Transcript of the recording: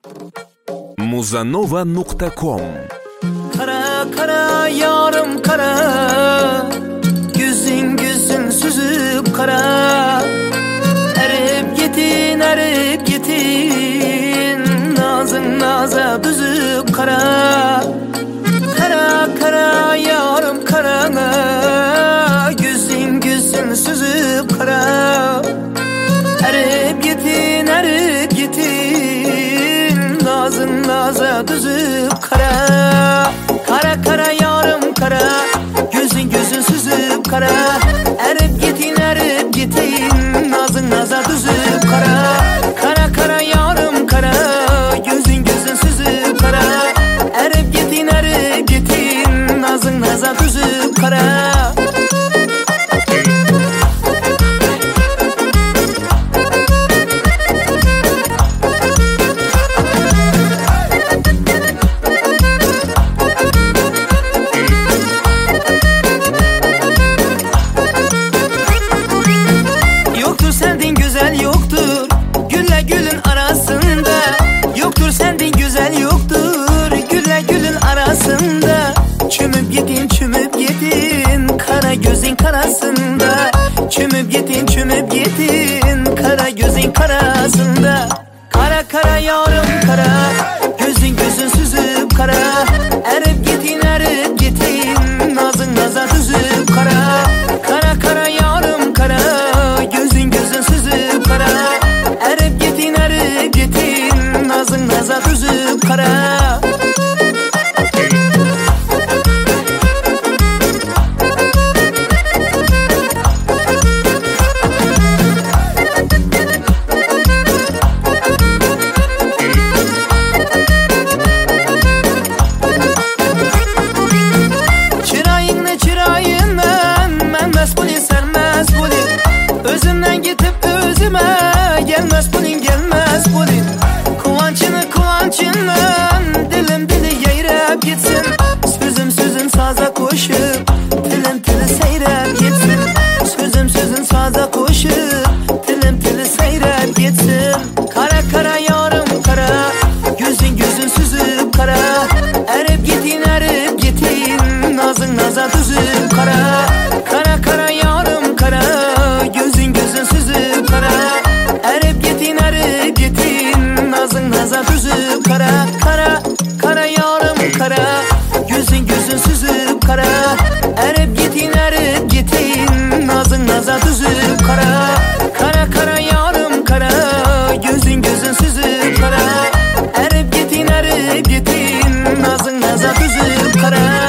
Muzanova.com. Kara kara yarım kara, güzün güzün süzüp kara. Erip gitin nazın naza büzüp kara. Kara kara yarım kara, güzün güzün süzüp kara. Erip gitin nazın naza büzüp kara. Kara kara yarım kara, gözün gözün süzüp kara. Erip gitin nazın naza düzüp kara. Kara kara yarım kara, gözün gözün süzüp kara. Erip gitin nazın naza düzüp kara. Sendin güzel yoktur gülle gülün arasında. Yoktur sendin güzel yoktur gülle gülün arasında. Çümüp gidin kara gözün karasında. Çümüp gidin kara gözün karasında. Kara kara yarım kara, gözün gözün süzüp kara. Erip gitin nazın naza düzüp kara. Kara kara yarım kara, gözün gözün süzüp kara. Erip gitin nazın naza düzüp kara. Özümden gitip özüme gelmez bulin. Kıvançından dilim yeyrep gitsin. Sözüm saza koşup dilim seyrep gitsin. Sözüm saza koşup dilim seyrep gitsin. Kara kara yarım kara, gözün gözün süzüp kara. Erip gitin nazın naza düzüp kara. Kara kara yarım kara, gözün gözün süzüp kara. Erip gitin nazın naza düzüp kara. Kara kara yarım kara, gözün gözün süzüp kara. Erip gitin nazın naza düzüp kara. Kara kara yarım kara, gözün gözün süzüp kara. Erip gitin nazın naza düzüp kara.